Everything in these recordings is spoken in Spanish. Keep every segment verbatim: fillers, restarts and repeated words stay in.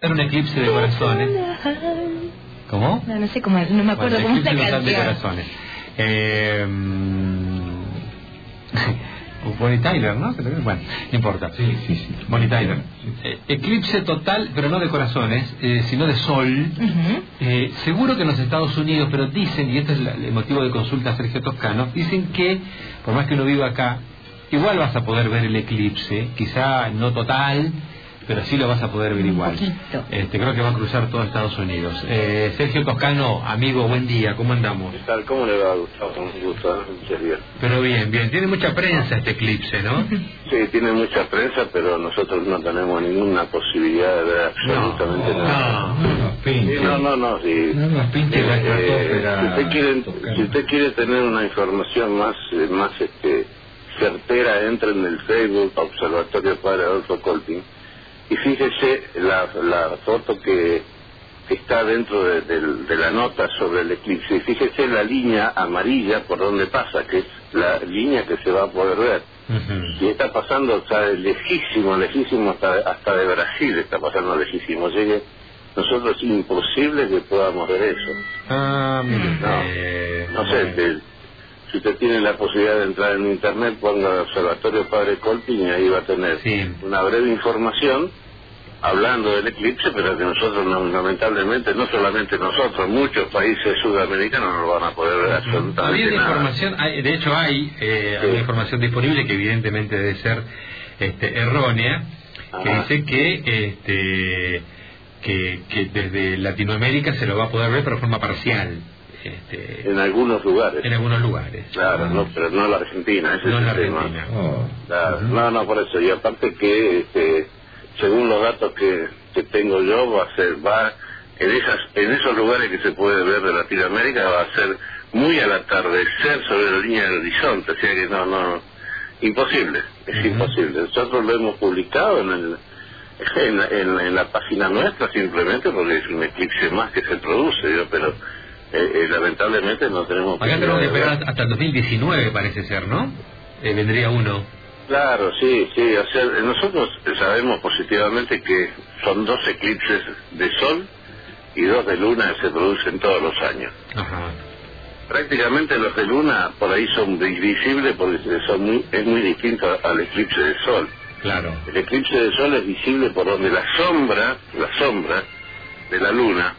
Era un eclipse de corazones. ¿Cómo? No, no sé cómo es, no me acuerdo bueno, cómo es la eclipse canción. de corazones. Eh... Bonnie Tyler, ¿no? Bueno, no importa. Sí, sí, sí. Bonnie Tyler. Eh, eclipse total, pero no de corazones, eh, sino de sol. Uh-huh. eh, seguro que en los Estados Unidos, pero dicen, y este es la, el motivo de consulta a Sergio Toscano, dicen que, por más que uno viva acá, igual vas a poder ver el eclipse, quizá no total, pero sí lo vas a poder ver igual. Este, creo que va a cruzar todo Estados Unidos. Eh, Sergio Toscano, amigo, buen día, ¿cómo andamos? ¿Qué tal? ¿Cómo le va, Gustavo? Un gusto, ¿eh? Muchas gracias. Pero bien, bien, tiene mucha prensa este eclipse, ¿no? Sí, tiene mucha prensa, pero nosotros no tenemos ninguna posibilidad de ver absolutamente no, nada. No, no, no, sí, no, no, no, sí. No nos pinte la estratosfera. Si usted quiere, si usted quiere tener una información más, eh, más este, certera, entre en el Facebook Observatorio Padre Adolfo Kolping y fíjese la, la foto que, que está dentro de, de, de la nota sobre el eclipse, y fíjese la línea amarilla por donde pasa, que es la línea que se va a poder ver. Uh-huh. Y está pasando, o sea, lejísimo, lejísimo, hasta, hasta de Brasil está pasando lejísimo. Llegue, nosotros es imposible que podamos ver eso. Ah, mire, no, eh, no sé, de, si usted tiene la posibilidad de entrar en internet, ponga Observatorio Padre Kolping y ahí va a tener sí. una breve información hablando del eclipse, pero que nosotros no, lamentablemente, no solamente nosotros, muchos países sudamericanos no lo van a poder ver absolutamente había nada. Información, hay, de hecho hay, eh, sí. hay información disponible que evidentemente debe ser este, errónea, que Ajá. dice que este que, que desde Latinoamérica se lo va a poder ver pero de forma parcial. Este, en algunos lugares. En algunos lugares. Claro, ah. no, pero no en la Argentina, ese no es en la el Argentina. tema. Oh. Claro, uh-huh. No, no, por eso. Y aparte que, este, según los datos que, que tengo yo, va a ser, va en esas, en esos lugares que se puede ver de Latinoamérica, va a ser muy al atardecer sobre la línea del horizonte, o sea que no, no, imposible, es uh-huh. imposible. Nosotros lo hemos publicado en el, en, en, en la página nuestra simplemente porque es un eclipse más que se produce, yo, pero Eh, eh, lamentablemente no tenemos... Acá tenemos que esperar hasta el dos mil diecinueve, parece ser, ¿no? Eh, vendría uno. Claro, sí, sí. O sea, nosotros sabemos positivamente que son dos eclipses de sol y dos de luna que se producen todos los años. Ajá. Prácticamente los de luna por ahí son visibles porque son muy, es muy distinto al eclipse de sol. Claro. El eclipse de sol es visible por donde la sombra, la sombra de la luna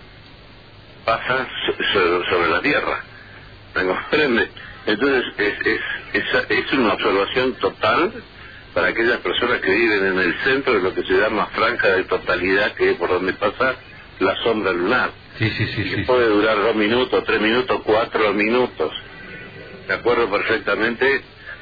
pasa sobre la Tierra, ¿me comprende? Entonces es, es, es, es una observación total para aquellas personas que viven en el centro de lo que se llama franja de totalidad, que es por donde pasa la sombra lunar. Sí, sí, sí. Y que sí, puede sí. durar dos minutos, tres minutos, cuatro minutos. Me acuerdo perfectamente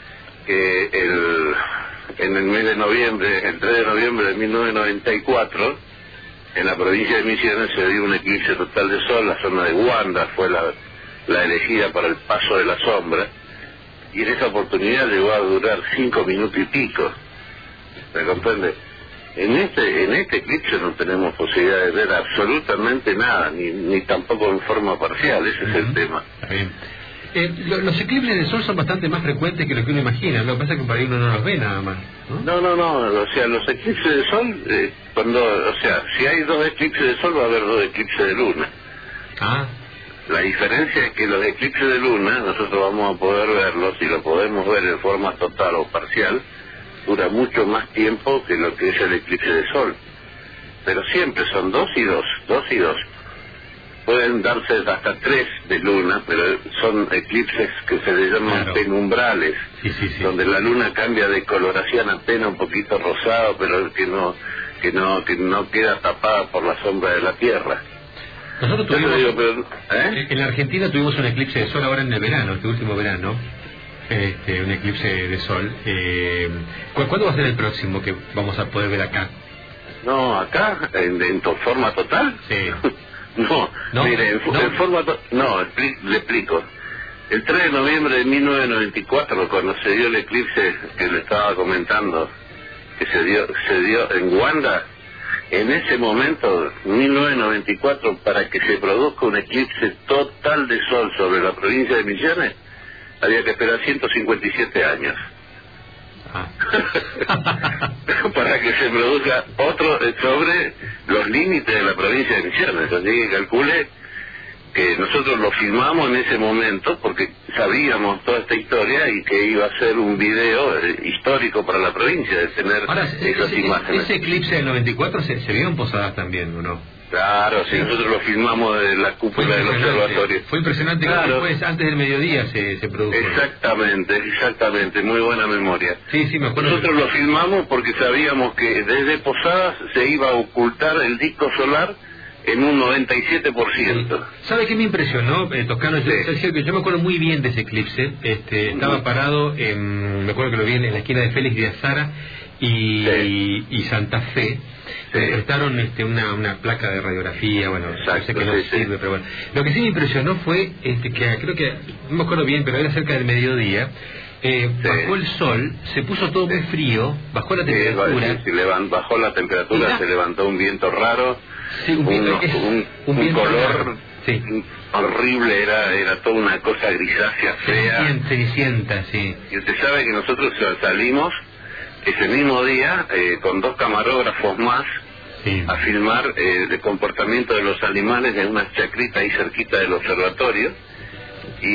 que el, en el mes de noviembre, el tres de noviembre de mil novecientos noventa y cuatro, en la provincia de Misiones se dio un eclipse total de sol, la zona de Wanda fue la, la elegida para el paso de la sombra, y en esa oportunidad llegó a durar cinco minutos y pico, ¿me comprende? En este en este eclipse no tenemos posibilidad de ver absolutamente nada, ni, ni tampoco en forma parcial, ese uh-huh. es el tema. Bien. Eh, lo, los eclipses de sol son bastante más frecuentes que lo que uno imagina, lo que pasa es que por ahí uno no los ve nada más, ¿no? No, no, no, o sea, los eclipses de sol, eh, cuando, o sea, si hay dos eclipses de sol va a haber dos eclipses de luna. Ah. La diferencia es que los eclipses de luna, nosotros vamos a poder verlos, y lo podemos ver en forma total o parcial, dura mucho más tiempo que lo que es el eclipse de sol. Pero siempre son dos y dos, dos y dos. Pueden darse hasta tres de luna, pero son eclipses que se le llaman claro. penumbrales, sí, sí, sí. donde la luna cambia de coloración apenas un poquito rosado, pero que no que no que no queda tapada por la sombra de la Tierra. Nosotros tuvimos, digo, pero, ¿eh? en la Argentina tuvimos un eclipse de sol ahora en el verano, este último verano, este, un eclipse de sol. Eh, ¿Cuándo va a ser el próximo que vamos a poder ver acá? No, acá, en, en to, forma total. Sí. No, no, mire, en, no. en forma to, no, expli, le explico. El tres de noviembre de mil novecientos noventa y cuatro, cuando se dio el eclipse que le estaba comentando, que se dio se dio en Wanda, en ese momento, mil novecientos noventa y cuatro, para que se produzca un eclipse total de sol sobre la provincia de Misiones, había que esperar ciento cincuenta y siete años. Ajá. Para que se produzca otro sobre los límites de la provincia de Misiones. Así que calcule que nosotros lo filmamos en ese momento porque sabíamos toda esta historia y que iba a ser un video eh, histórico para la provincia de tener Ahora, esas ese, imágenes. Ese eclipse del noventa y cuatro se, se vio en Posadas también, ¿o no? Claro, sí, nosotros lo filmamos de la cúpula del observatorio. Fue impresionante, claro. Que después, antes del mediodía se, se produjo. Exactamente, exactamente, muy buena memoria. Sí, sí, me acuerdo. Nosotros lo filmamos porque sabíamos que desde Posadas se iba a ocultar el disco solar en un noventa y siete por ciento. Sí. ¿Sabe qué me impresionó, eh, Toscano? Yo, sí. yo, yo me acuerdo muy bien de ese eclipse. Este, estaba uh-huh. parado, en, me acuerdo que lo vi en la esquina de Félix de Azara y, sí. y Santa Fe. Sí. Me prestaron este, una, una placa de radiografía, bueno, exacto, sé que no sí, sirve, sí. pero bueno. Lo que sí me impresionó fue este, que creo que, no me acuerdo bien, pero era cerca del mediodía. Eh, sí. Bajó el sol, se puso todo sí. muy frío, bajó la temperatura. Sí, sí, sí, bajó la temperatura, la... se levantó un viento raro, sí, un, viento, un, es, un, un, un color sí. horrible, era era toda una cosa grisácea, fea. Cenicienta, sí. Y usted sabe que nosotros salimos ese mismo día eh, con dos camarógrafos más sí. a filmar eh, el comportamiento de los animales en una chacrita ahí cerquita del observatorio. Y,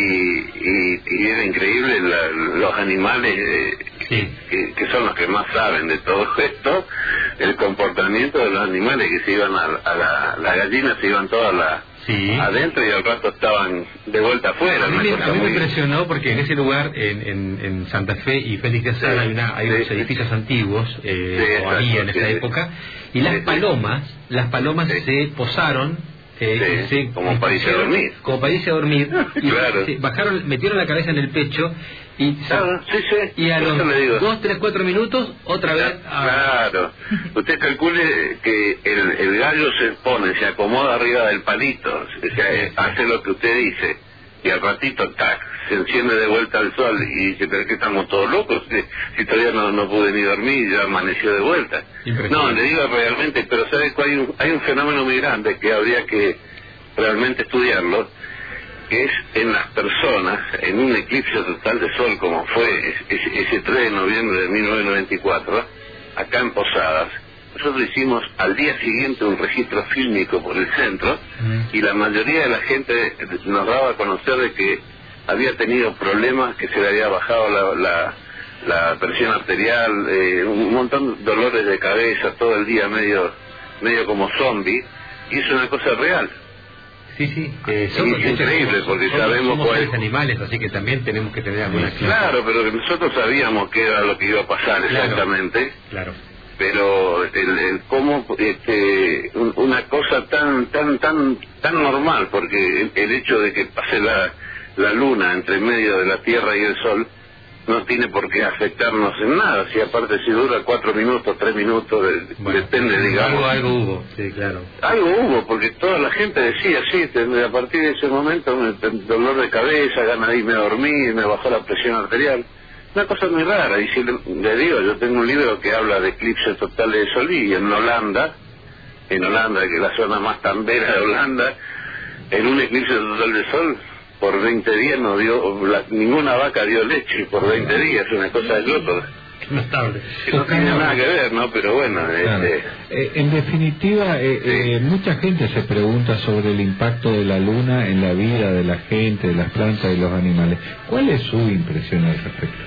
y, y era increíble la, los animales eh, sí. que, que son los que más saben de todo esto, el comportamiento de los animales que se iban a, a la, la gallina se iban todas la, sí. adentro y al rato estaban de vuelta afuera. A mí, me, a mí muy... me impresionó porque en ese lugar, en, en, en Santa Fe y Félix de Azara, sí. hay, una, hay sí, unos edificios sí. antiguos, eh, sí, o había en esa sí, época, y las sí, palomas, las palomas sí. se posaron. Eh, sí, se, como para irse a dormir. Como para irse a dormir. Y claro. se bajaron, metieron la cabeza en el pecho y, claro, sí, sí, y a los dos, tres, cuatro minutos otra vez. A... Claro. Usted calcule que el, el gallo se pone, se acomoda arriba del palito, o sea, sí, hace lo que usted dice y al ratito tac, se enciende de vuelta el sol y dice, pero es que estamos todos locos, si todavía no, no pude ni dormir, ya amaneció de vuelta. No, le digo realmente, pero ¿sabe que hay un, hay un fenómeno muy grande que habría que realmente estudiarlo, que es en las personas, en un eclipse total de sol como fue ese, ese tres de noviembre de mil novecientos noventa y cuatro, acá en Posadas. Nosotros hicimos al día siguiente un registro fílmico por el centro mm. y la mayoría de la gente nos daba a conocer de que había tenido problemas, que se le había bajado la, la, la presión arterial, eh, un montón de dolores de cabeza, todo el día medio medio como zombie, y es una cosa real. Sí, sí, eh, somos, es increíble porque somos, sabemos somos cuál... seres animales, así que también tenemos que tener alguna clase. Claro, pero nosotros sabíamos qué era lo que iba a pasar exactamente. Claro. Pero el, el cómo este una cosa tan tan tan tan normal, porque el, el hecho de que pase la la luna entre medio de la Tierra y el Sol no tiene por qué afectarnos en nada, si aparte si dura cuatro minutos, tres minutos, de, bueno, depende, digamos. Algo, algo hubo, sí, claro. Algo hubo, porque toda la gente decía, sí, a partir de ese momento me, dolor de cabeza, ganas de irme a dormir, me bajó la presión arterial. Una cosa muy rara, y si le, le digo, yo tengo un libro que habla de eclipses totales de sol, y en Holanda, en Holanda, que es la zona más tambera de Holanda, en un eclipse total de sol, por veinte días no dio, la, ninguna vaca dio leche por veinte días, una cosa de locos. Notable. Que no tiene nada que ver, ¿no? Pero bueno, claro. este... eh, en definitiva, eh, sí. eh, mucha gente se pregunta sobre el impacto de la luna en la vida de la gente, de las plantas y los animales. ¿Cuál es su impresión al respecto?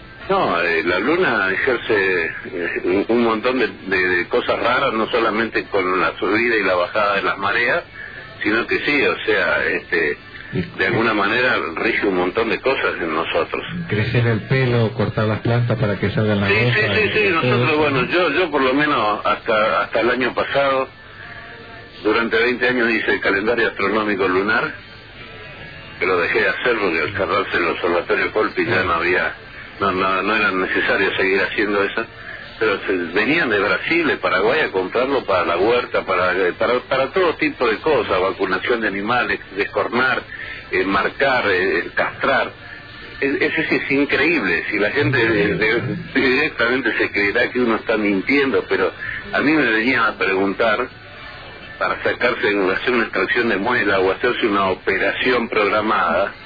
No, eh, la luna ejerce eh, un montón de, de, de cosas raras, no solamente con la subida y la bajada de las mareas, sino que sí, o sea, este... de alguna manera rige un montón de cosas en nosotros. Crecer el pelo, cortar las plantas para que salgan las sí, hojas. Sí, sí, sí, nosotros, bueno, yo yo por lo menos hasta hasta el año pasado, durante veinte años hice el calendario astronómico lunar, que lo dejé de hacer porque al cerrarse el observatorio Colpi ya no había, no, no, no era necesario seguir haciendo eso. Pero se, venían de Brasil, de Paraguay a comprarlo para la huerta, para para, para todo tipo de cosas, vacunación de animales, descornar, eh, marcar, eh, castrar. Es, es, es increíble, si la gente de, de, directamente se creerá que uno está mintiendo, pero a mí me venían a preguntar para sacarse, hacer una extracción de muela o hacerse una operación programada,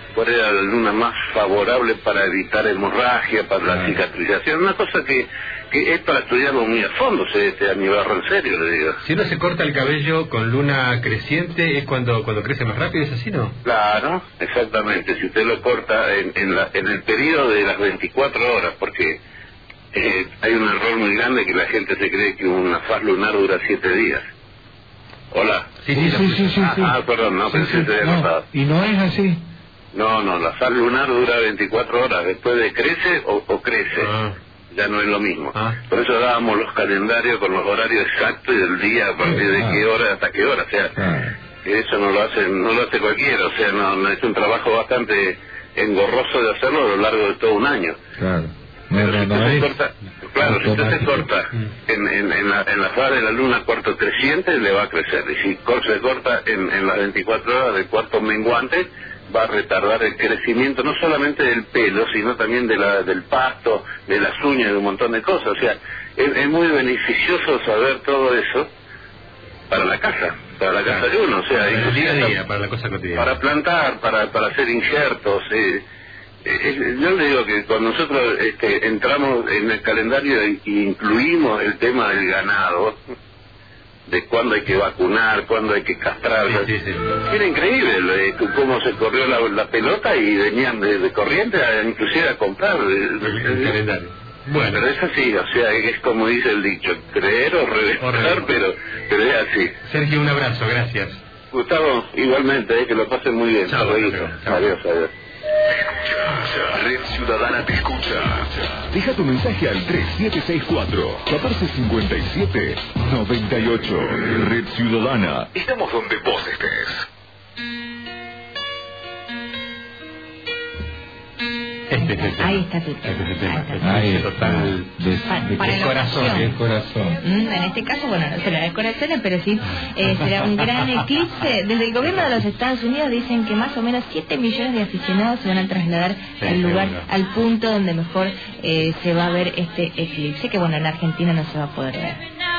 cuál era la luna más favorable para evitar hemorragia, para la cicatrización, una cosa que, que es para estudiarlo muy a fondo, se, este, a nivel en serio, le digo. Si uno se corta el cabello con luna creciente, ¿es cuando cuando crece más rápido? ¿Es así, no? Claro, exactamente. Si usted lo corta en, en, la, en el periodo de las veinticuatro horas, porque eh, hay un error muy grande que la gente se cree que una faz lunar dura siete días. Hola. Sí, sí, sí, sí, sí, ah, sí. ah, perdón, no sí, pensé sí. que te había No, cortado. y no es así. No, no, la faz lunar dura veinticuatro horas, después de crece o, o crece. Ah. Ya no es lo mismo. Ah. Por eso dábamos los calendarios con los horarios exactos y del día a partir de Ah. qué hora hasta qué hora. O sea, Ah. que eso no lo hace, no lo hace cualquiera. O sea, no, no es un trabajo bastante engorroso de hacerlo a lo largo de todo un año. Claro. No, Pero no, si no usted se es corta, claro, si usted se automático. corta en, en, en, la, en la faz de la luna cuarto creciente, le va a crecer. Y si cor- se corta en, en las veinticuatro horas del cuarto menguante, va a retardar el crecimiento no solamente del pelo, sino también de la, del pasto, de las uñas, de un montón de cosas. O sea, es, es muy beneficioso saber todo eso para la casa, para la casa de uno. O sea, para el inclusive día a día, para la cosa cotidiana. para plantar, para, para hacer injertos. Eh, eh, yo le digo que cuando nosotros este, entramos en el calendario e incluimos el tema del ganado, de cuándo hay que vacunar, cuándo hay que castrar. Sí, sí, sí. Era increíble eh, cómo se corrió la, la pelota y venían de, de corriente a, inclusive a comprar El, el calendario. Bueno, pero es así, o sea, es como dice el dicho, creer o reventar, pero, pero es así. Sergio, un abrazo, gracias. Gustavo, igualmente, eh, que lo pasen muy bien. Chao, Adiós, chao, chao. adiós, adiós. Red Ciudadana te escucha. Deja tu mensaje al tres siete seis cuatro, uno cuatro cinco siete, nueve ocho. Red Ciudadana. Estamos donde vos estés. Este es el tema. Ahí está tu tema. Este es el tema. Ahí está. Ahí El está. total De, Pa- de para qué la corazón, ocasión. qué corazón. Mm, En este caso, bueno, no será de corazones, pero sí eh, será un gran eclipse. Desde el gobierno de los Estados Unidos dicen que más o menos siete millones de aficionados se van a trasladar Sí, al lugar, seguro. al punto donde mejor eh, se va a ver este eclipse, que bueno, en Argentina no se va a poder ver.